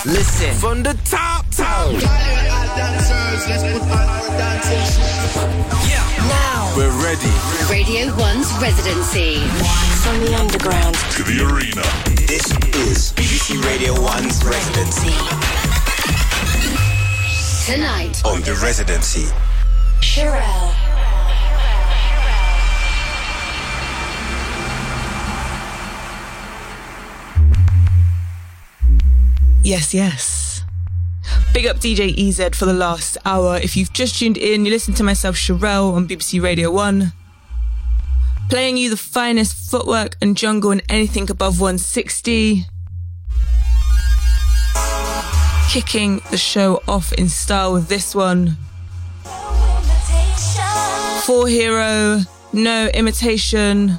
Listen. From the top. Now. We're ready. Radio 1's residency. From the underground to the arena. This is BBC Radio 1's residency. Tonight on the residency. Cherelle. Yes. Big up DJ EZ for the last hour. If you've just tuned in, you listen to myself, Cherelle, on BBC Radio 1. Playing you the finest footwork and jungle and anything above 160. Kicking the show off in style with this one. 4 Hero, No Imitation.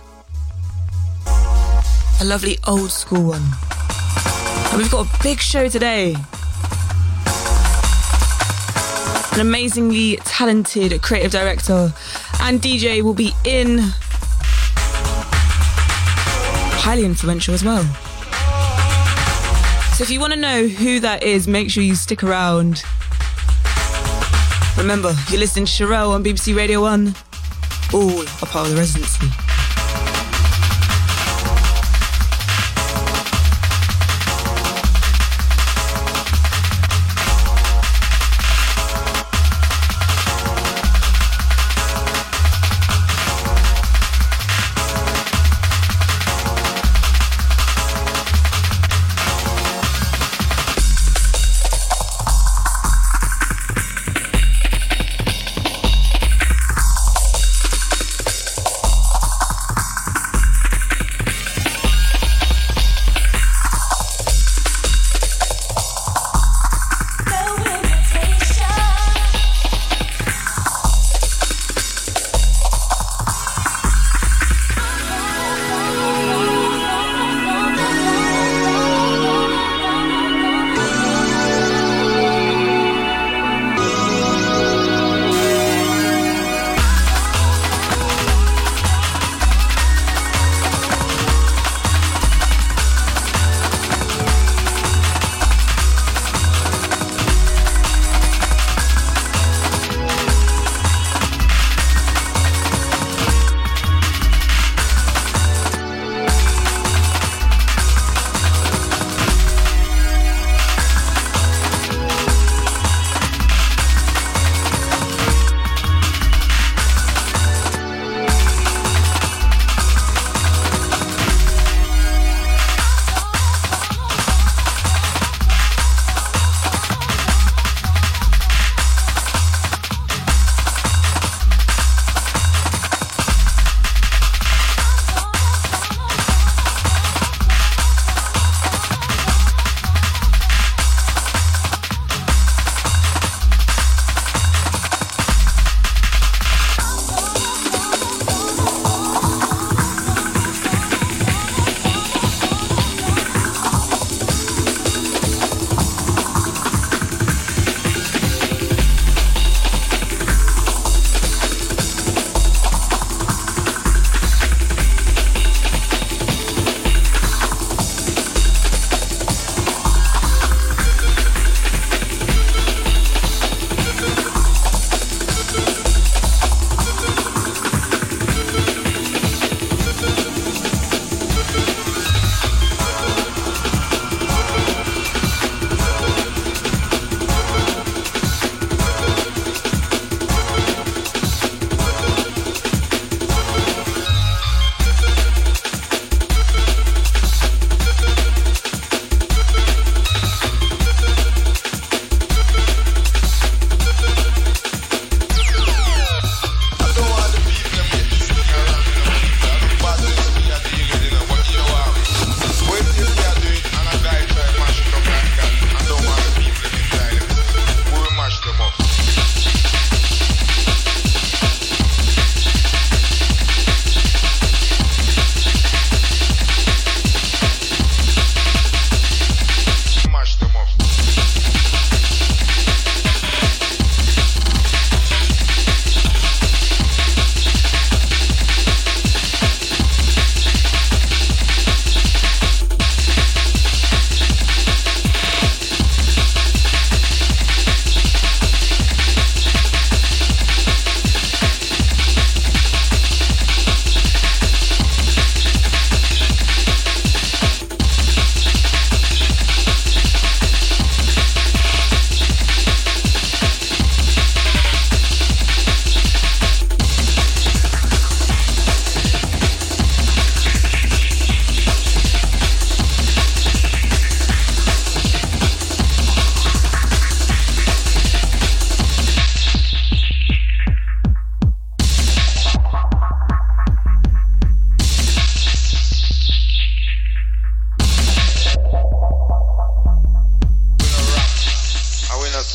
A lovely old school one. And we've got a big show today. An amazingly talented creative director and DJ will be in. Highly influential as well. So if you want to know who that is, make sure you stick around. Remember, you're listening to Cherelle on BBC Radio 1. All a part of the residency.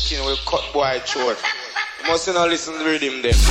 chin will cut boy short. You must not listen to the rhythm then.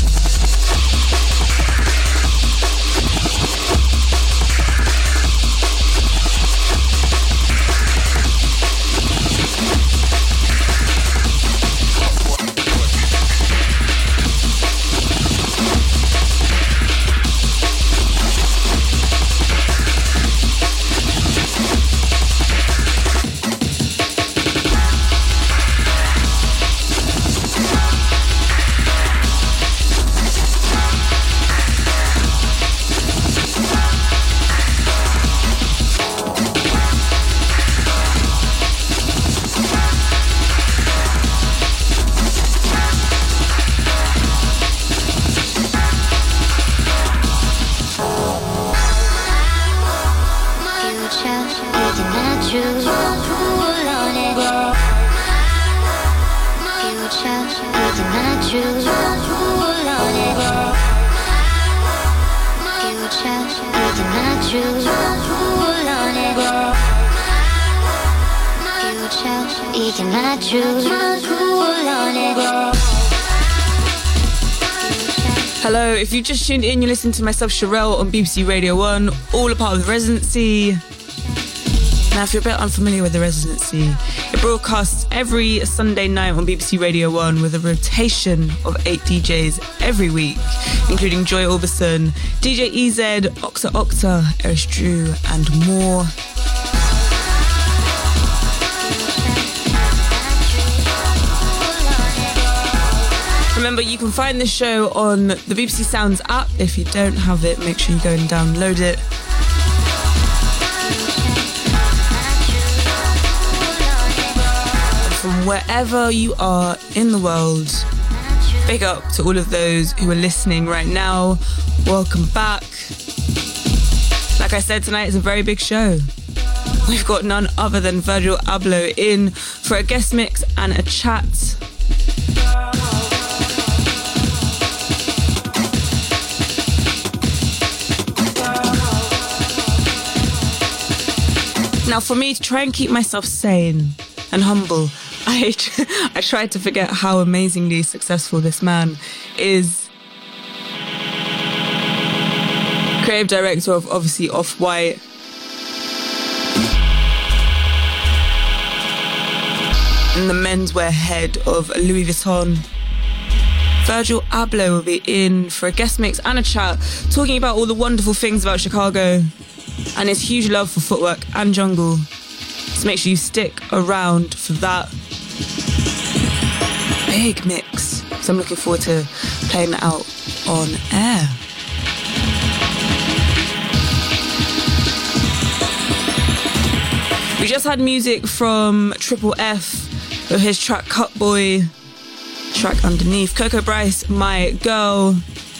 Hello, if you just tuned in, you listen to myself, Sherelle, on BBC Radio 1, all a part of The Residency. Now, if you're a bit unfamiliar with The Residency, it broadcasts every Sunday night on BBC Radio 1 with a rotation of 8 DJs every week, including Joy Orbison, DJ EZ, Oxa Octa, Eris Drew, and more. Remember, you can find this show on the BBC Sounds app. If you don't have it, make sure you go and download it. And from wherever you are in the world, big up to all of those who are listening right now. Welcome back. Like I said, tonight is a very big show. We've got none other than Virgil Abloh in for a guest mix and a chat. Now, for me to try and keep myself sane and humble, I tried to forget how amazingly successful this man is. Creative director of, obviously, Off-White. And the menswear head of Louis Vuitton. Virgil Abloh will be in for a guest mix and a chat, talking about all the wonderful things about Chicago and his huge love for footwork and jungle. So make sure you stick around for that big mix. So I'm looking forward to playing that out on air. We just had music from Triple F with his track Cut Boy, track underneath Coco Bryce, My Girl.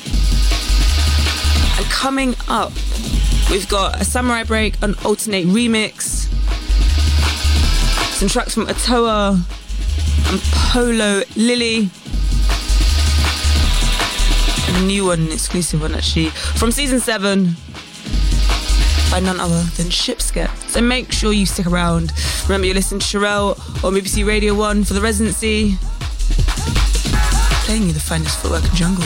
And coming up, we've got a Samurai Break, an Alternate remix, some tracks from Atoa and Polo Lily, and a new one, an exclusive one actually, from season 7 by none other than Shipsket. So make sure you stick around. Remember, you're listening to Sherelle on BBC Radio 1 for The Residency, playing you the finest footwork and jungle.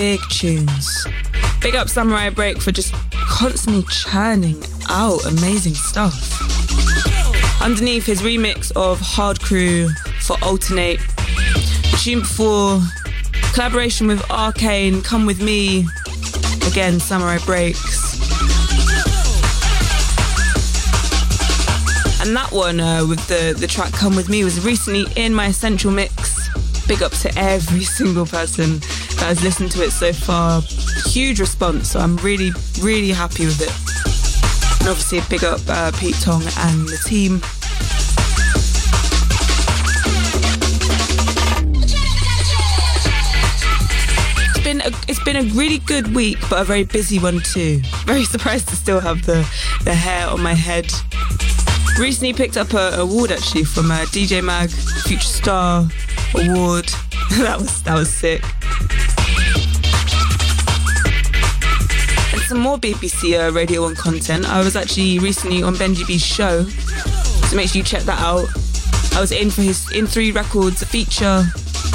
big tunes. Big up Samurai Break for just constantly churning out amazing stuff. Underneath, his remix of Hard Crew for Alternate. The tune before, collaboration with Arcane, Come With Me. Again, Samurai Breaks. And that one with the track Come With Me was recently in my Essential Mix. Big up to every single person that has listened to it so far. Huge response, so I'm really, really happy with it. And obviously a big up Pete Tong and the team. It's been a really good week, but a very busy one too. Very surprised to still have the hair on my head. Recently picked up an award actually from DJ Mag, Future Star Award. that was sick. And some more BBC Radio 1 content. I was actually recently on Benji B's show, so make sure you check that out. I was in for his In 3 Records feature.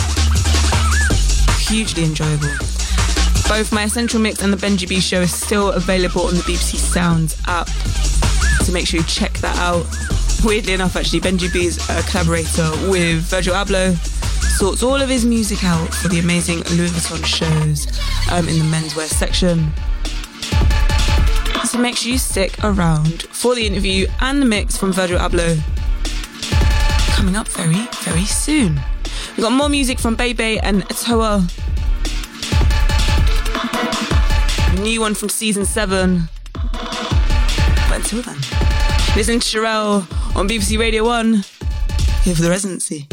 Hugely enjoyable. Both my Essential Mix and the Benji B show is still available on the BBC Sounds app, so make sure you check that out. Weirdly enough, actually, Benji B is a collaborator with Virgil Abloh, sorts all of his music out for the amazing Louis Vuitton shows in the menswear section. So make sure you stick around for the interview and the mix from Virgil Abloh coming up very, very soon. We've got more music from Bebe and Atoa. A new one from season 7. But until then, listen to Sherelle on BBC Radio 1, here for the residency.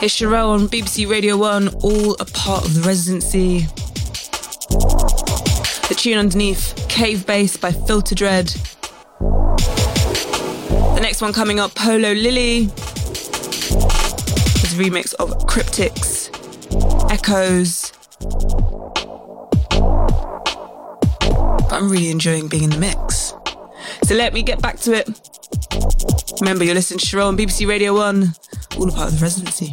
It's Sherelle on BBC Radio 1, all a part of the residency. The tune underneath, Cave Bass by Filter Dread. The next one coming up, Polo Lily. His remix of Cryptics, Echoes. But I'm really enjoying being in the mix. So let me get back to it. Remember, you're listening to Sherelle on BBC Radio 1, all a part of the residency.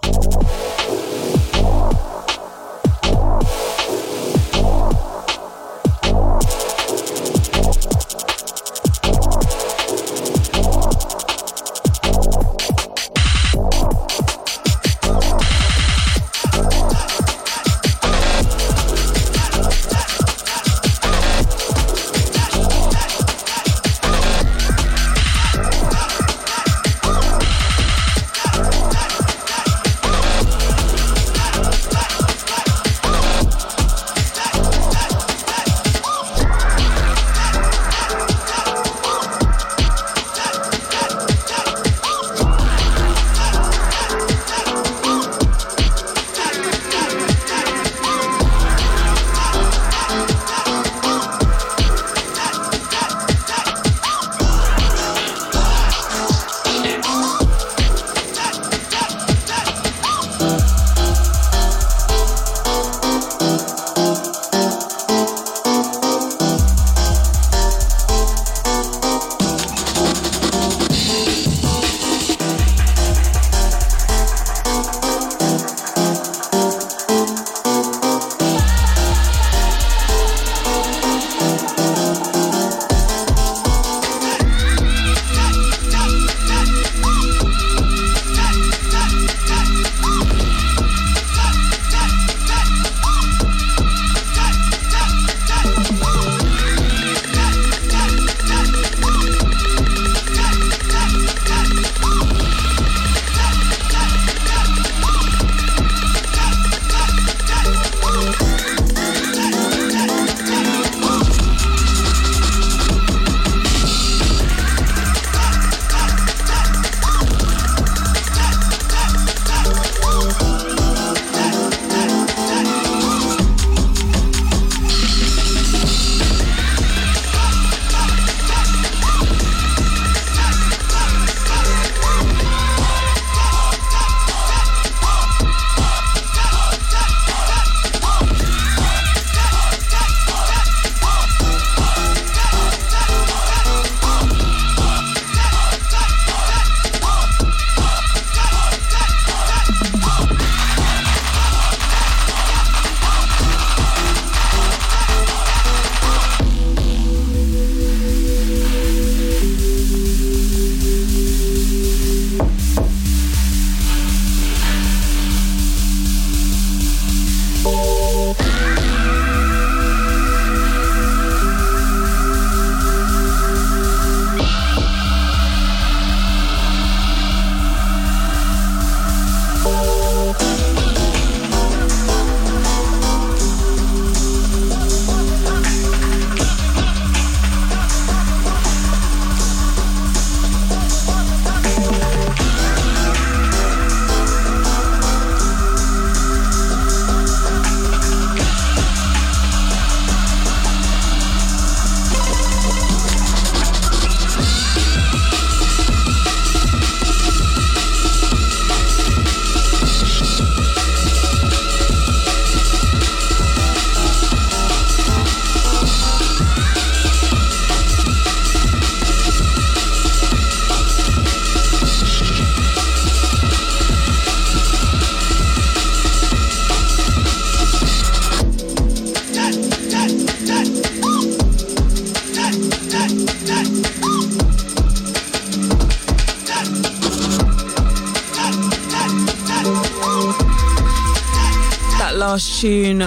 Last tune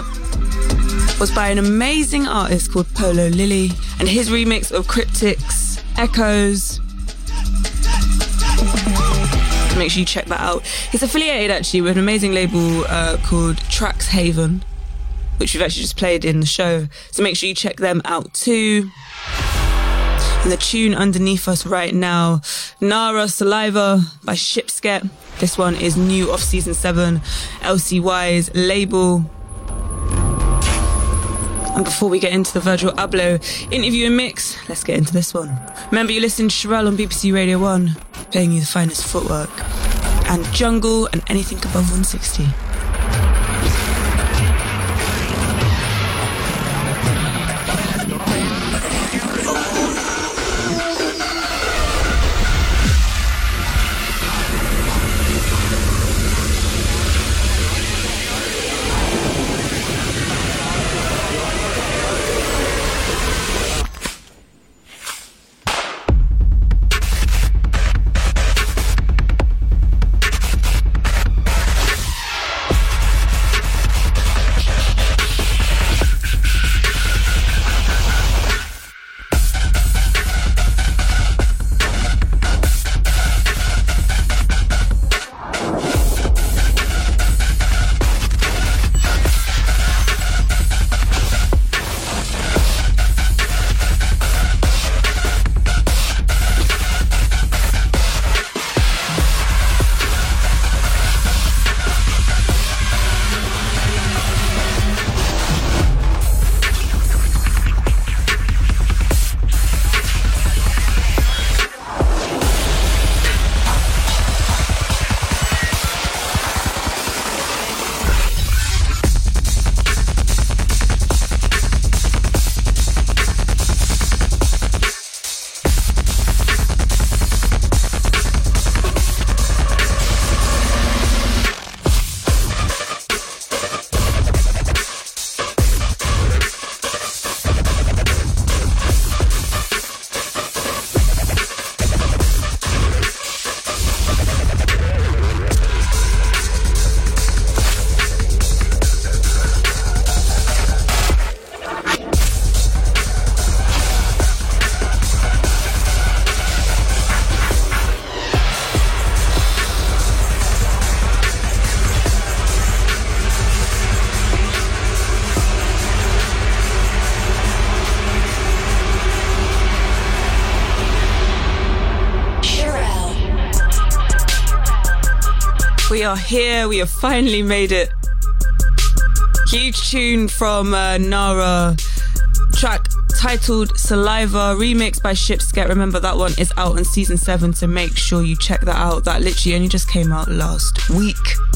was by an amazing artist called Polo Lily and his remix of Cryptics, Echoes. Make sure you check that out. He's affiliated actually with an amazing label called Trax Haven, which we've actually just played in the show, so make sure you check them out too. And the tune underneath us right now, Nara Saliva by Shipsket. This one is new off season 7, LCY's label. And before we get into the Virgil Abloh interview and mix, let's get into this one. Remember, you listen to Sherelle on BBC Radio 1, playing you the finest footwork and jungle and anything above 160. We are here, we have finally made it. Huge tune from Nara, track titled Saliva, remixed by Shipsket. Remember, that one is out on season 7, so make sure you check that out. That literally only just came out last week.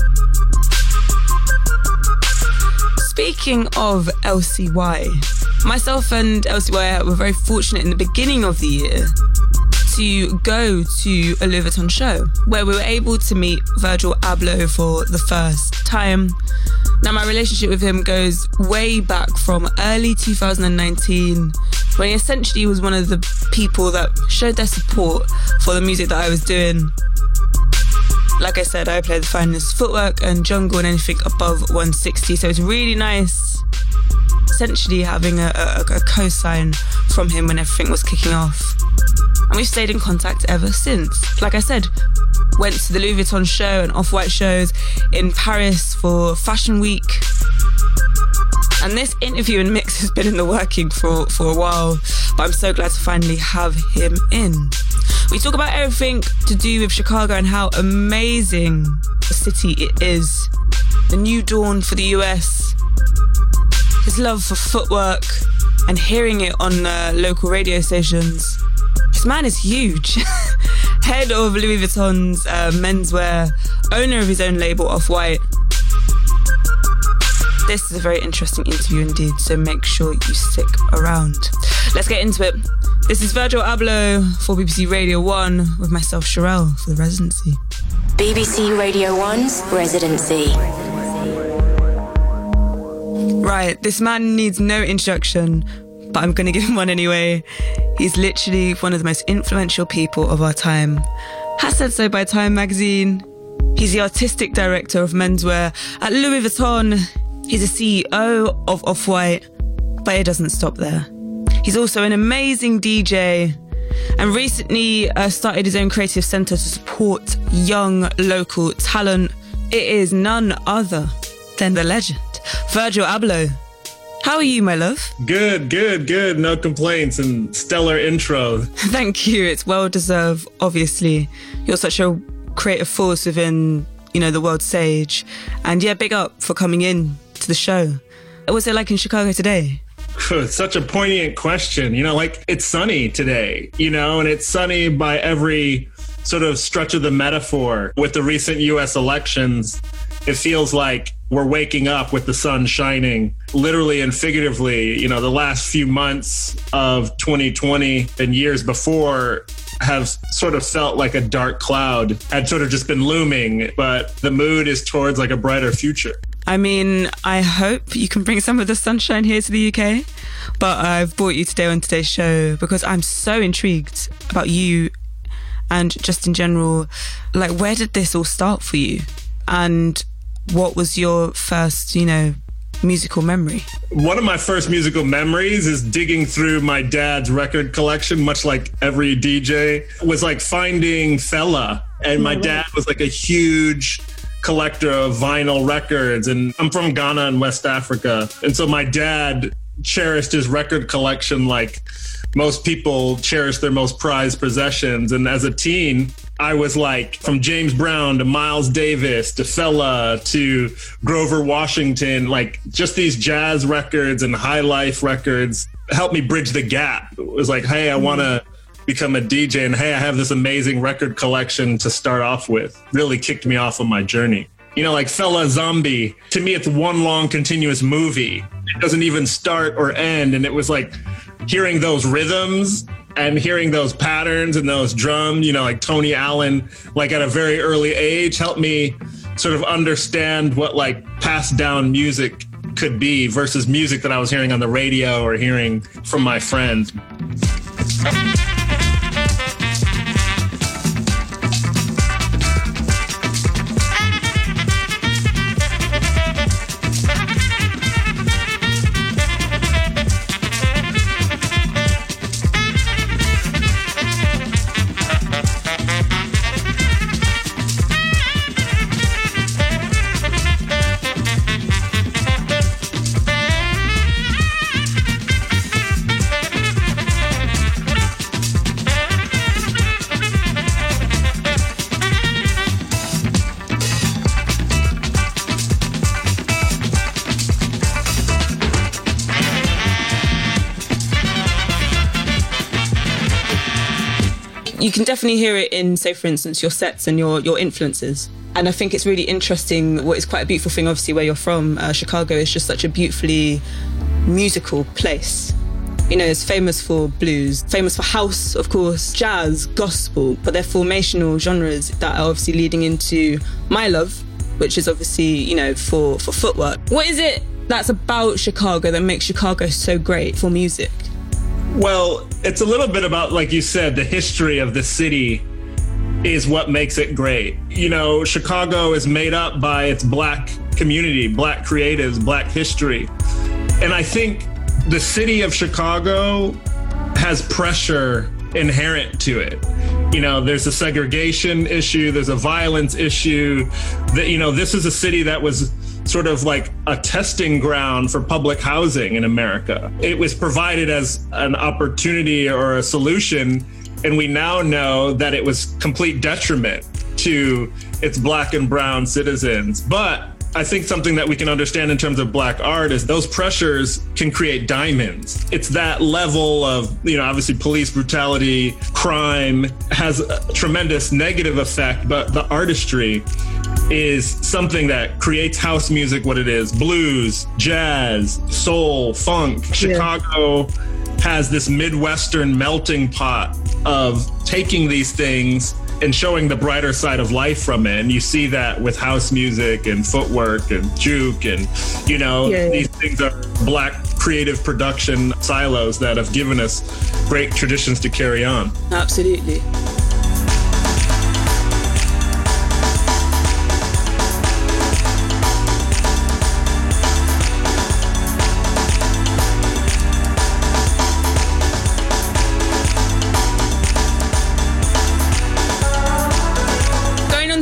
Speaking of LCY, myself and LCY were very fortunate in the beginning of the year to go to a Louis Vuitton show where we were able to meet Virgil Abloh for the first time. Now, my relationship with him goes way back from early 2019, when he essentially was one of the people that showed their support for the music that I was doing. Like I said, I play the finest footwork and jungle and anything above 160, so it's really nice essentially having a co-sign from him when everything was kicking off. And we've stayed in contact ever since. Like I said, went to the Louis Vuitton show and Off-White shows in Paris for Fashion Week. And this interview and mix has been in the working for a while, but I'm so glad to finally have him in. We talk about everything to do with Chicago and how amazing a city it is. The new dawn for the US. His love for footwork and hearing it on local radio stations. This man is huge. Head of Louis Vuitton's menswear, owner of his own label, Off-White. This is a very interesting interview indeed, so make sure you stick around. Let's get into it. This is Virgil Abloh for BBC Radio 1 with myself, Sherelle, for the residency. BBC Radio 1's residency. Right, this man needs no introduction, but I'm going to give him one anyway. He's literally one of the most influential people of our time. Has said so by Time magazine. He's the artistic director of menswear at Louis Vuitton. He's a CEO of Off-White, but it doesn't stop there. He's also an amazing DJ and recently started his own creative centre to support young local talent. It is none other than the legend, Virgil Abloh. How are you, my love? Good. No complaints and stellar intro. Thank you. It's well-deserved, obviously. You're such a creative force within, the world stage. And yeah, big up for coming in to the show. What was it like in Chicago today? Such a poignant question. It's sunny today, and it's sunny by every sort of stretch of the metaphor. With the recent U.S. elections, it feels like we're waking up with the sun shining, literally and figuratively. The last few months of 2020 and years before have sort of felt like a dark cloud had sort of just been looming, but the mood is towards like a brighter future. I mean, I hope you can bring some of the sunshine here to the UK, but I've brought you today on today's show because I'm so intrigued about you and just in general, like, where did this all start for you? And what was your first, musical memory? One of my first musical memories is digging through my dad's record collection, much like every DJ, was like finding Fela. And my dad was like a huge collector of vinyl records. And I'm from Ghana in West Africa. And so my dad cherished his record collection like most people cherish their most prized possessions. And as a teen, I was like from James Brown to Miles Davis to Fela to Grover Washington, like just these jazz records and high life records helped me bridge the gap. It was like, hey, I want to become a DJ, and hey, I have this amazing record collection to start off with. Really kicked me off on my journey. Like Fela Zombie, to me, it's one long continuous movie. It doesn't even start or end. And it was like hearing those rhythms and hearing those patterns and those drums, like Tony Allen, like at a very early age, helped me sort of understand what like passed down music could be versus music that I was hearing on the radio or hearing from my friends. You can definitely hear it in, say, for instance, your sets and your influences. And I think it's really interesting. What is quite a beautiful thing, obviously, where you're from, Chicago is just such a beautifully musical place. It's famous for blues, famous for house, of course, jazz, gospel, but they're formational genres that are obviously leading into my love, which is obviously, for footwork. What is it that's about Chicago that makes Chicago so great for music? Well, it's a little bit about, like you said, the history of the city is what makes it great. Chicago is made up by its Black community, Black creatives, Black history. And I think the city of Chicago has pressure inherent to it. There's a segregation issue, there's a violence issue. This is a city that was sort of like a testing ground for public housing in America. It was provided as an opportunity or a solution, and we now know that it was complete detriment to its Black and brown citizens. But I think something that we can understand in terms of Black art is those pressures can create diamonds. It's that level of, obviously police brutality, crime has a tremendous negative effect, but the artistry is something that creates house music what it is. Blues, jazz, soul, funk. Chicago has this Midwestern melting pot of taking these things and showing the brighter side of life from it. And you see that with house music and footwork and juke and, these things are Black creative production silos that have given us great traditions to carry on. Absolutely.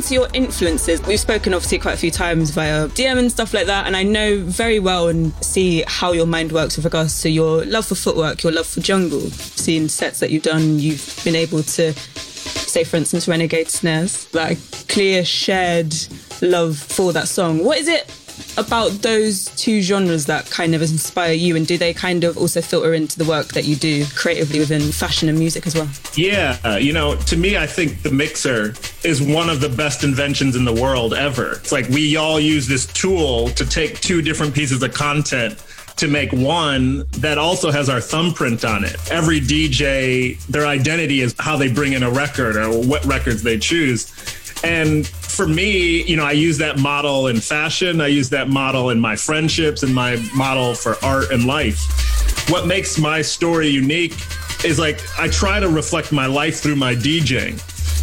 to your influences, we've spoken obviously quite a few times via DM and stuff like that, and I know very well and see how your mind works with regards to your love for footwork, your love for jungle. Seeing sets that you've done, you've been able to, say for instance, Renegade Snares, that clear shared love for that song. What is it about those two genres that kind of inspire you, and do they kind of also filter into the work that you do creatively within fashion and music as well? Yeah, to me, I think the mixer is one of the best inventions in the world ever. It's like we all use this tool to take two different pieces of content to make one that also has our thumbprint on it. Every DJ, their identity is how they bring in a record or what records they choose. And for me, I use that model in fashion. I use that model in my friendships and my model for art and life. What makes my story unique is I try to reflect my life through my DJing.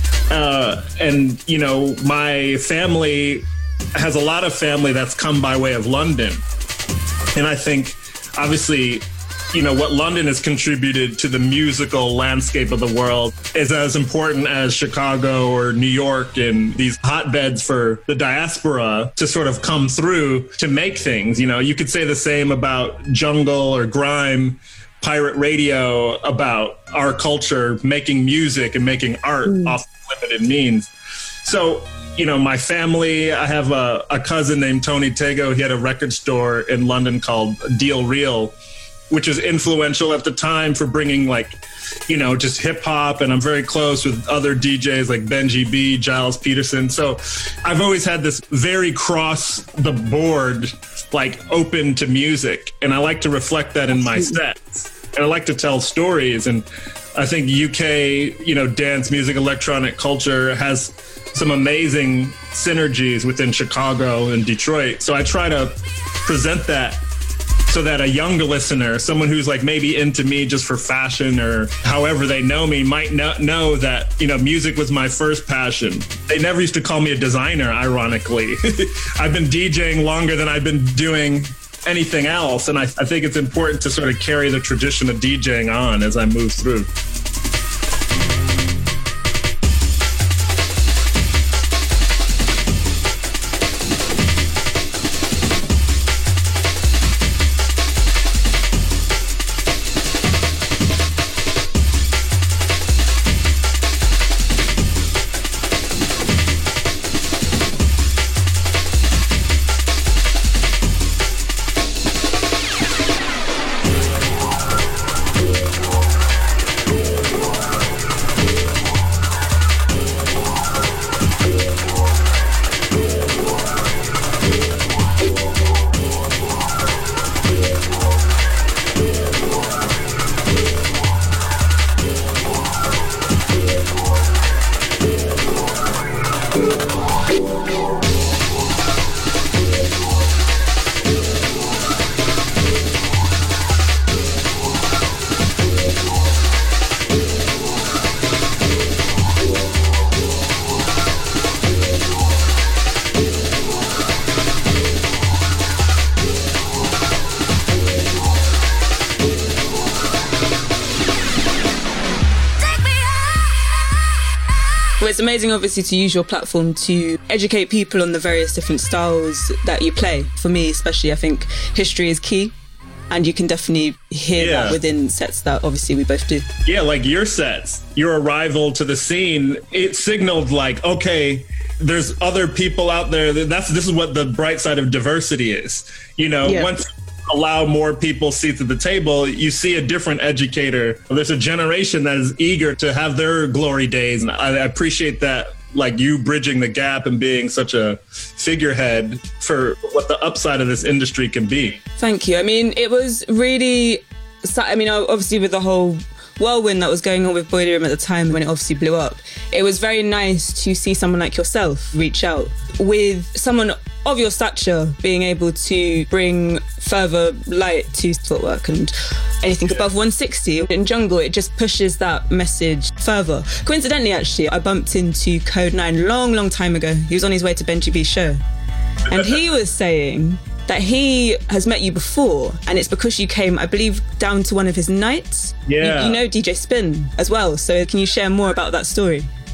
And my family has a lot of family that's come by way of London. And I think, obviously, what London has contributed to the musical landscape of the world is as important as Chicago or New York and these hotbeds for the diaspora to sort of come through to make things. You could say the same about jungle or grime, pirate radio, about our culture making music and making art off limited means. So, my family, I have a cousin named Tony Tego. He had a record store in London called Deal Real, which is influential at the time for bringing just hip hop. And I'm very close with other DJs like Benji B, Giles Peterson. So I've always had this very cross the board, open to music. And I like to reflect that in my sets. And I like to tell stories. And I think UK, dance music, electronic culture has some amazing synergies within Chicago and Detroit. So I try to present that so that a younger listener, someone who's maybe into me just for fashion or however they know me, might not know that, music was my first passion. They never used to call me a designer, ironically. I've been DJing longer than I've been doing anything else. And I think it's important to sort of carry the tradition of DJing on as I move through. It's amazing, obviously, to use your platform to educate people on the various different styles that you play. For me, especially, I think history is key. And you can definitely hear that within sets that obviously we both do. Yeah, like your sets, your arrival to the scene, it signaled okay, there's other people out there. This is what the bright side of diversity is. Once you allow more people seats at the table, you see a different educator. There's a generation that is eager to have their glory days. And I appreciate that, you bridging the gap and being such a figurehead for what the upside of this industry can be. Thank you. I mean, it was really, obviously with the whole whirlwind that was going on with Boiler Room at the time when it obviously blew up, it was very nice to see someone like yourself reach out with someone of your stature being able to bring further light to footwork and anything above 160. In jungle, it just pushes that message further. Coincidentally, actually, I bumped into Code 9 long time ago. He was on his way to Benji B's show. And he was saying that he has met you before, and it's because you came, I believe, down to one of his nights. Yeah. You know DJ Spin as well. So can you share more about that story?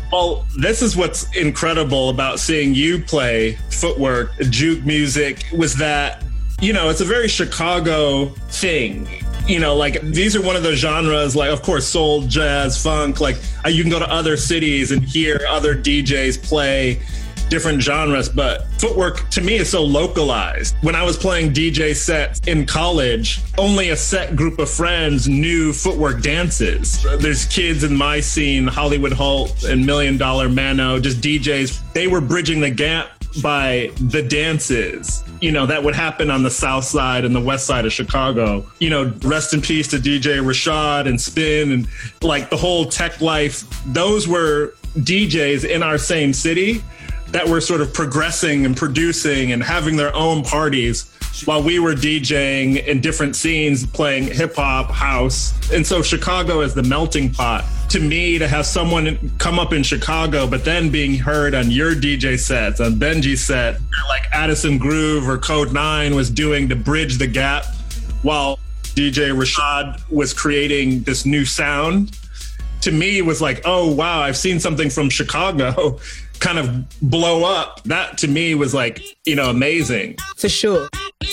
Well, this is what's incredible about seeing you play Footwork, juke music, was that, you know, it's a very Chicago thing. You know, like, these are one of those genres, like, of course, soul, jazz, funk, like, you can go to other cities and hear other DJs play different genres, but Footwork to me is so localized. When I was playing DJ sets in college, only a set group of friends knew Footwork dances. There's kids in my scene, Hollywood Holt and $1 Million Mano, just DJs. They were bridging the gap by the dances, you know, that would happen on the south side and the west side of Chicago. You know, rest in peace to DJ Rashad and Spin and like the whole Tech Life. Those were DJs in our same city that were sort of progressing and producing and having their own parties while we were DJing in different scenes, playing hip hop, house. And so Chicago is the melting pot. To me, to have someone come up in Chicago, but then being heard on your DJ sets, on Benji's set, like Addison Groove or Code 9 was doing to bridge the gap while DJ Rashad was creating this new sound, to me was like, oh, wow, I've seen something from Chicago kind of blow up. That to me was like, you know, amazing. For sure.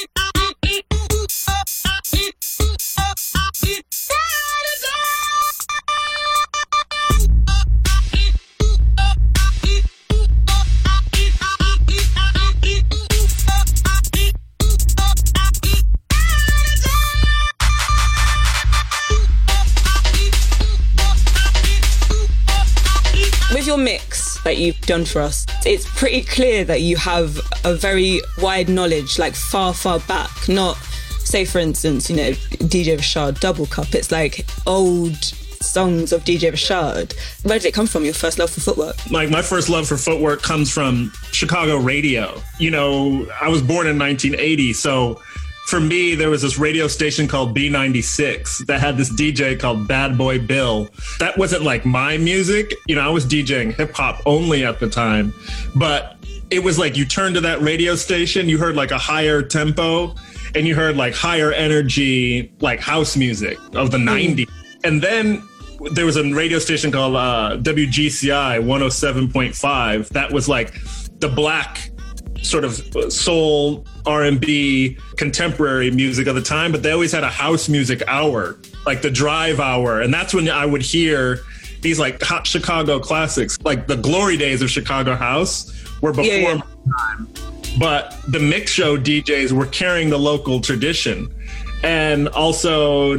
With your mix that you've done for us, it's pretty clear that you have a very wide knowledge, like far, far back. Not, say, for instance, you know, DJ Rashad Double Cup. It's like old songs of DJ Rashad. Where did it come from, your first love for Footwork? Like, my first love for Footwork comes from Chicago radio. You know, I was born in 1980, so for me, there was this radio station called B96 that had this DJ called Bad Boy Bill. That wasn't like my music. You know, I was DJing hip hop only at the time, but it was like you turned to that radio station, you heard like a higher tempo and you heard like higher energy, like house music of the 90s. And then there was a radio station called WGCI 107.5. That was like the black sort of soul, R&B, contemporary music of the time, but they always had a house music hour, like the drive hour. And that's when I would hear these like hot Chicago classics, like the glory days of Chicago house were before my time. But the mix show DJs were carrying the local tradition. And also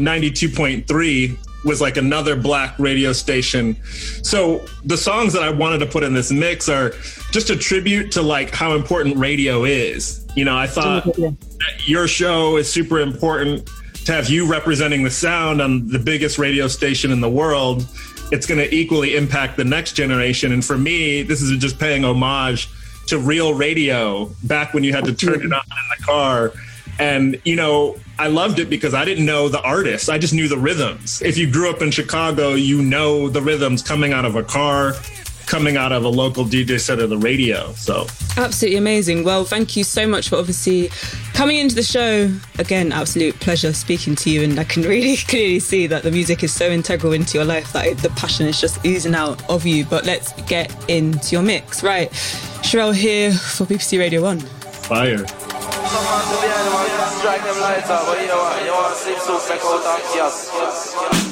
92.3 was like another black radio station. So the songs that I wanted to put in this mix are just a tribute to like how important radio is. You know, I thought that your show is super important. To have you representing the sound on the biggest radio station in the world, it's going to equally impact the next generation. And for me, this is just paying homage to real radio back when you had to turn it on in the car. And, you know, I loved it because I didn't know the artists. I just knew the rhythms. If you grew up in Chicago, you know the rhythms coming out of a car, coming out of a local DJ set of the radio. So absolutely amazing. Well, thank you so much for obviously coming into the show. Again, absolute pleasure speaking to you. And I can really clearly see that the music is so integral into your life that the passion is just oozing out of you. But let's get into your mix. Right. Sherelle here for BBC Radio 1. Fire. Someone to be animal, strike them lights up, but you know what? You want to sleep so back out of yes.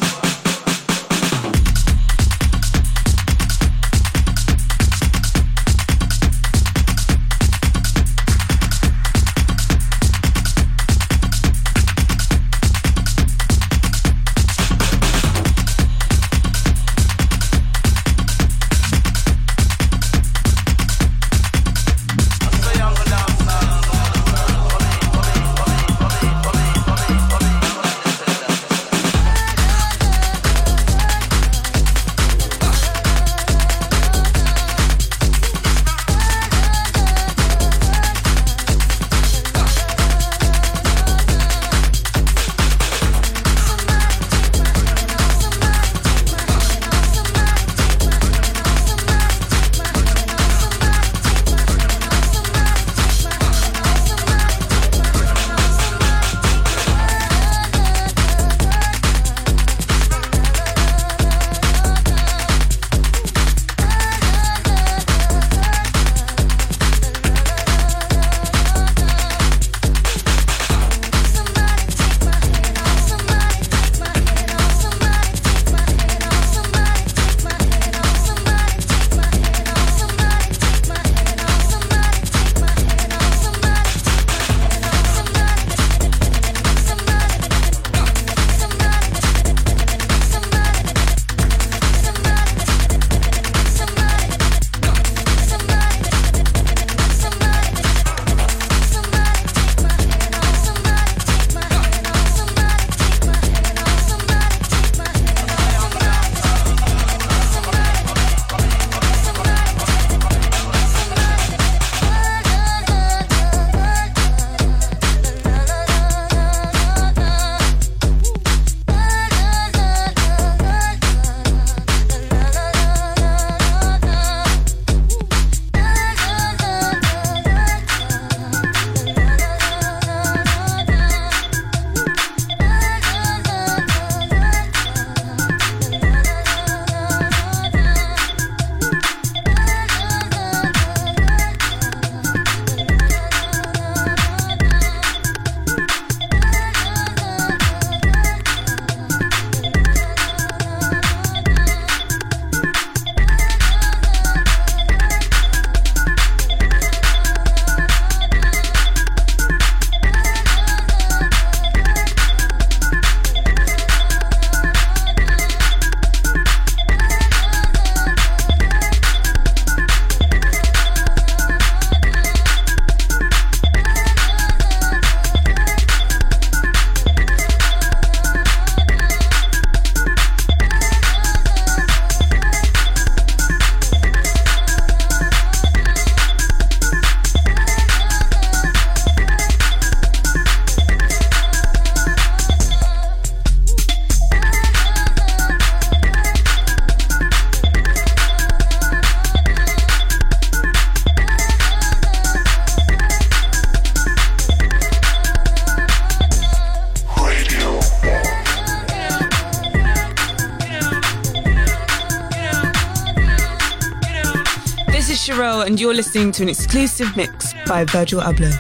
Sherelle, and you're listening to an exclusive mix by Virgil Abloh.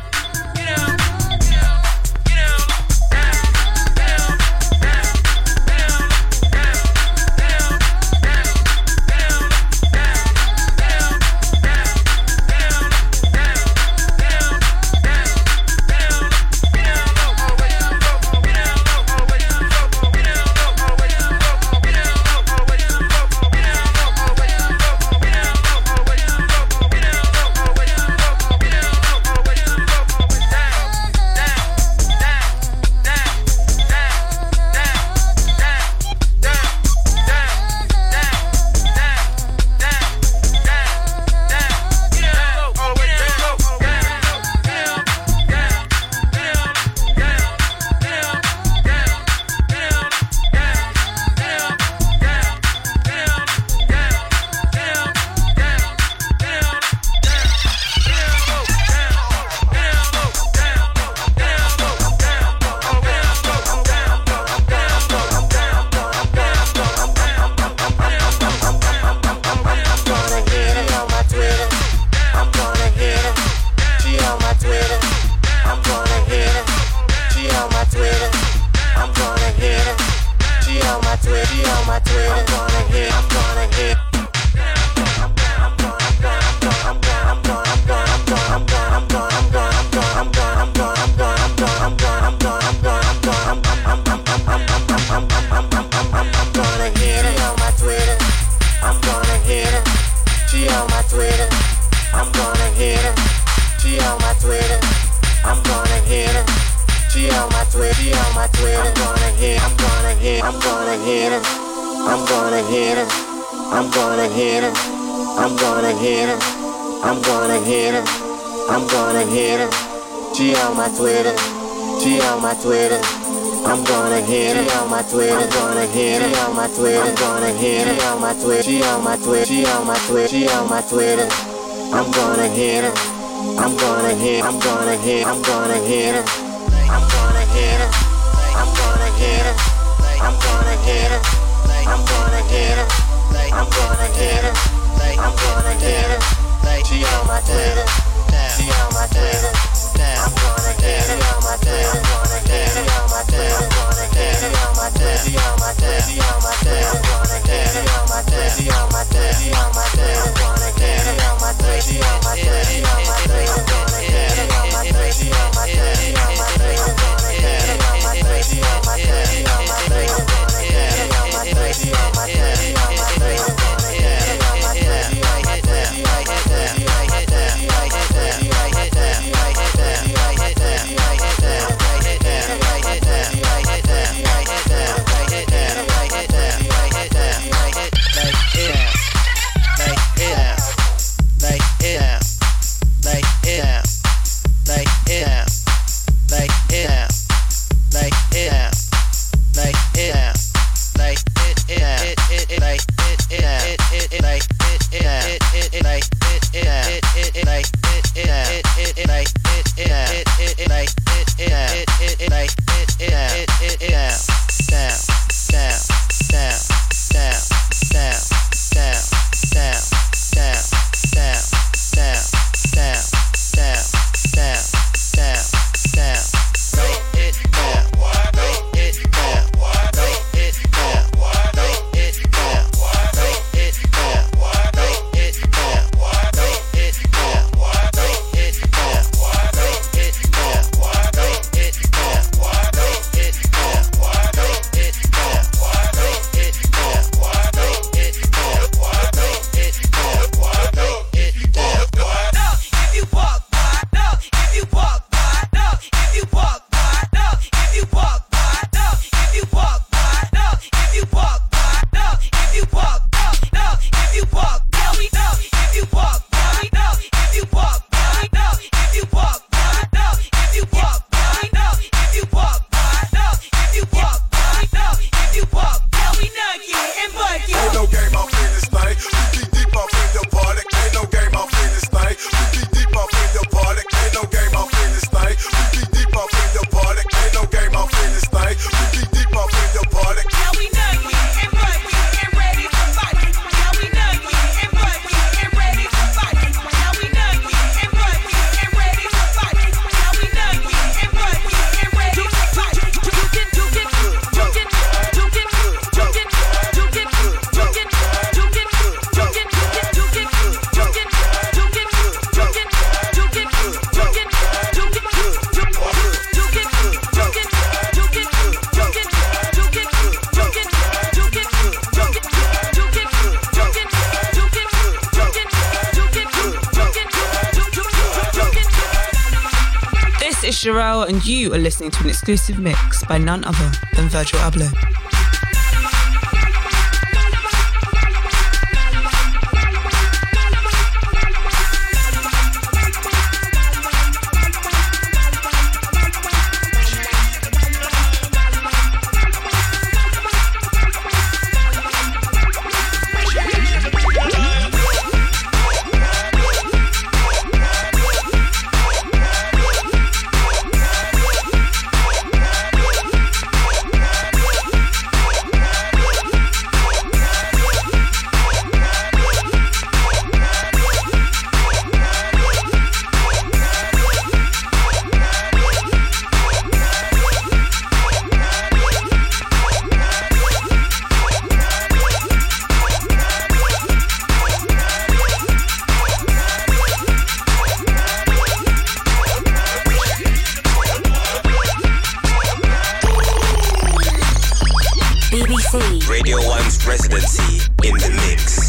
This is Sherelle, and you are listening to an exclusive mix by none other than Virgil Abloh. Radio 1's residency in the mix.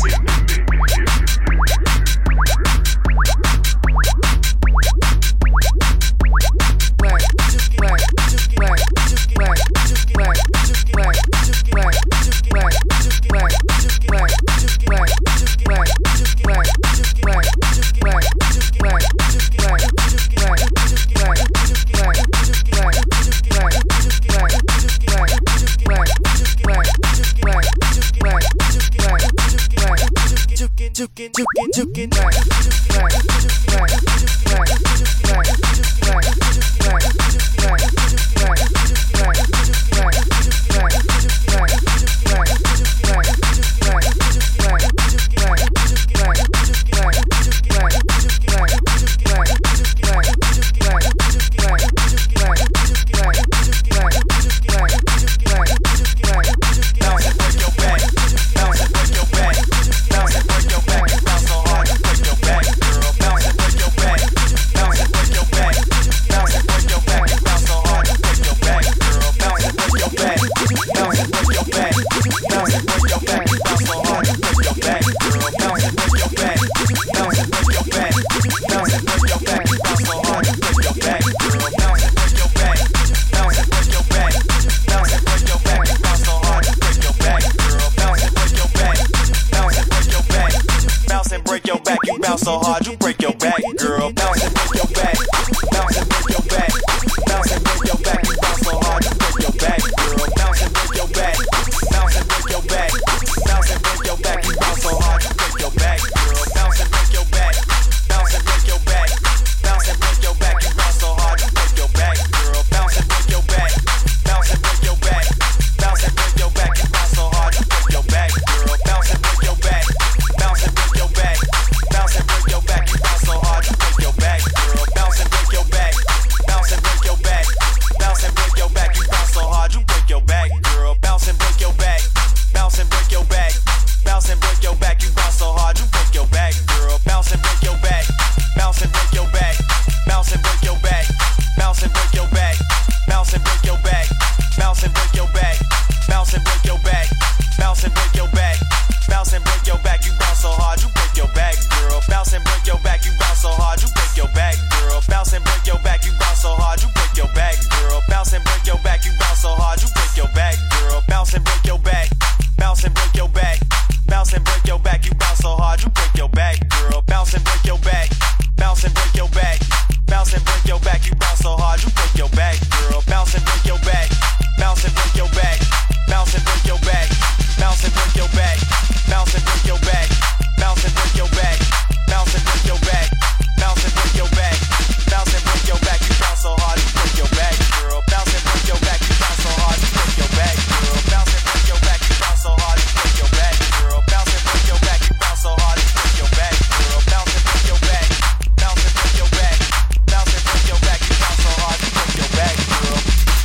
So hard you break your back, girl. Bounce and break your back. Bounce and break your back. Bounce and break your back. You bounce so hard you break your back, girl. Bounce and break your back. Bounce and break your back. Bounce and break your back. You bounce so hard you break your back, girl. Bounce and break your back. Bounce and break your back. Bounce and break your back. You bounce so hard you break your back, girl. Bounce and break your back. Bounce and break your back. Bounce and break your back. You bounce so hard you break your back, girl. Bounce and break your back. Bounce and break your back. Bounce and break your back, you bounce so hard you break your back, girl. Bounce and break your back, bounce and break your back, bounce and break your back, you bounce so hard you break your back, girl. Bounce and break your back, bounce and break your back, bounce and break your back, you bounce so hard you break your back, girl. Bounce and break your back, bounce and break your back, bounce and break your back, bounce and break your back, bounce and break your back, bounce and break your back, bounce and break your back, bounce and break your back, bounce and break your back, you bounce so hard you break your back, girl. Bounce and break your back, you bounce so hard you break your back, girl. Bounce and break your back, you bounce so hard you break your back, girl. Bounce and break your back, you bounce so hard you break your back, girl. Bounce and break your back, bounce and break your back, bounce and break your back, you bounce so hard you break your back, girl. Bounce and break your back, bounce and break your back, bounce and break your back, you bounce so hard you break your back, girl. Bounce and break your back, bounce and break your back, bounce and break your back, bounce and break your back, bounce and break your back, bounce and break your back, bounce and break your back, bounce and break your back, bounce and break your back, you bounce so hard you break your back, girl. Bounce and break your back, you bounce so hard you break your back, girl. Bounce and break your back, you bounce so hard you break your back, girl. Bounce and break your back, you bounce so hard you break your back, girl. Bounce and break your back, bounce and break your back, bounce and break your back, you bounce so hard you break your back, girl.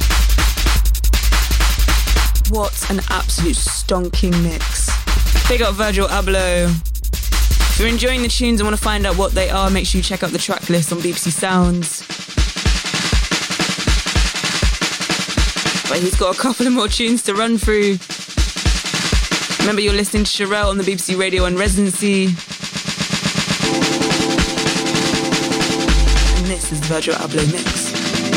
What an absolute stonking mix. Big up Virgil Abloh. If you're enjoying the tunes and want to find out what they are, make sure you check out the track list on BBC Sounds. But he's got a couple of more tunes to run through. Remember, you're listening to Sherelle on the BBC Radio 1 residency. And this is the Virgil Abloh mix.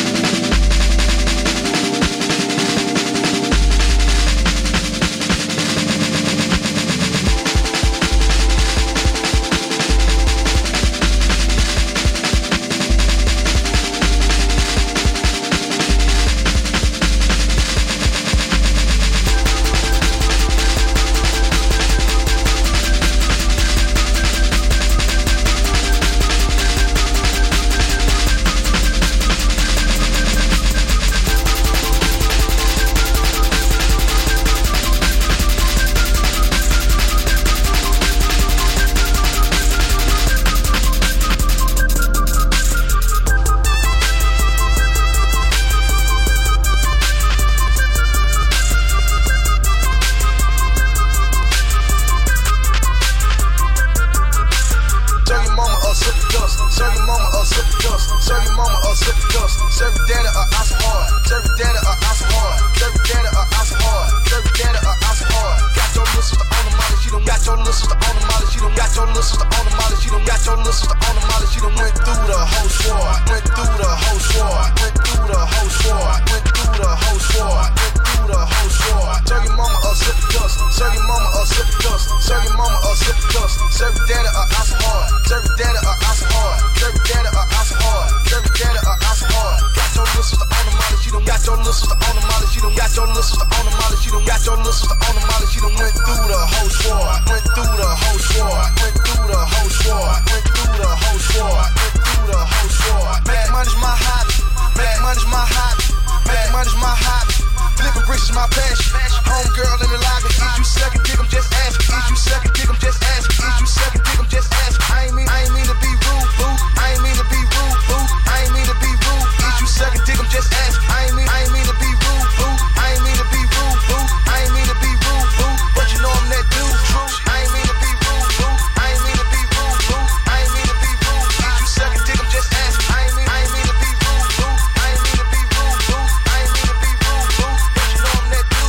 is my passion. Homegirl in the lobby, eat you suck it, dick, I'm just asking. Eat you suck it, dick, I'm just asking. Eat you suck it, dick, I'm just asking. I ain't mean to be rude, boo. I ain't mean to be rude, boo. I ain't mean to be rude. Eat you suck it, dick, I'm just asking. I ain't mean to be rude, boo. I ain't mean to be rude, boo. I ain't mean to be rude, boo. But you know I'm that dude, true. I ain't mean to be rude, boo. I ain't mean to be rude, boo. I ain't mean to be rude. Eat you suck it, dick, I'm just asking. I ain't mean to be rude, boo. I ain't mean to be rude, boo. I ain't mean to be rude, boo. But you know I'm that dude.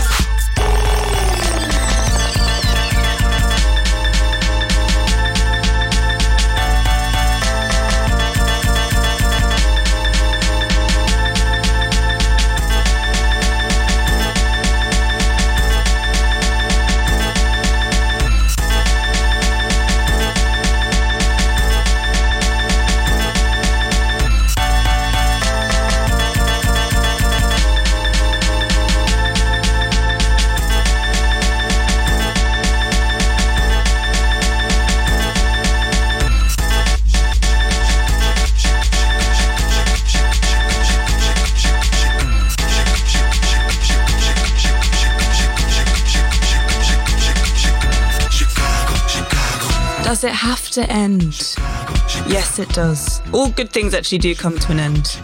Does it have to end? Yes, it does. All good things actually do come to an end.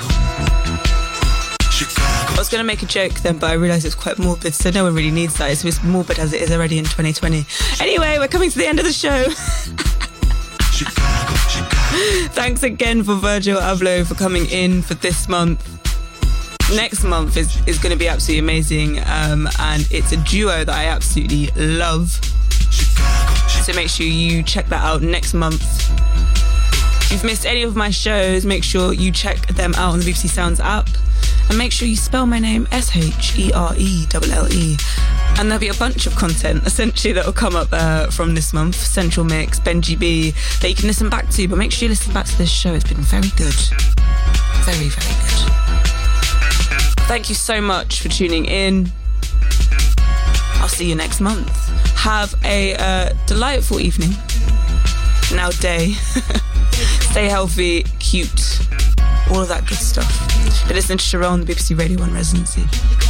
I was going to make a joke then, but I realised it's quite morbid, so no one really needs that. It's as morbid as it is already in 2020. Anyway, we're coming to the end of the show. Thanks again for Virgil Abloh for coming in for this month. Next month is going to be absolutely amazing, and it's a duo that I absolutely love. So make sure you check that out next month. If you've missed any of my shows, make sure you check them out on the BBC Sounds app. And make sure you spell my name SHERELLE. And there'll be a bunch of content, essentially, that will come up from this month. Central Mix, Benji B, that you can listen back to. But make sure you listen back to this show. It's been very good. Very, very good. Thank you so much for tuning in. I'll see you next month. Have a delightful evening. Now day. Stay healthy, cute, all of that good stuff. You're listening to Sharon on the BBC Radio 1 Residency.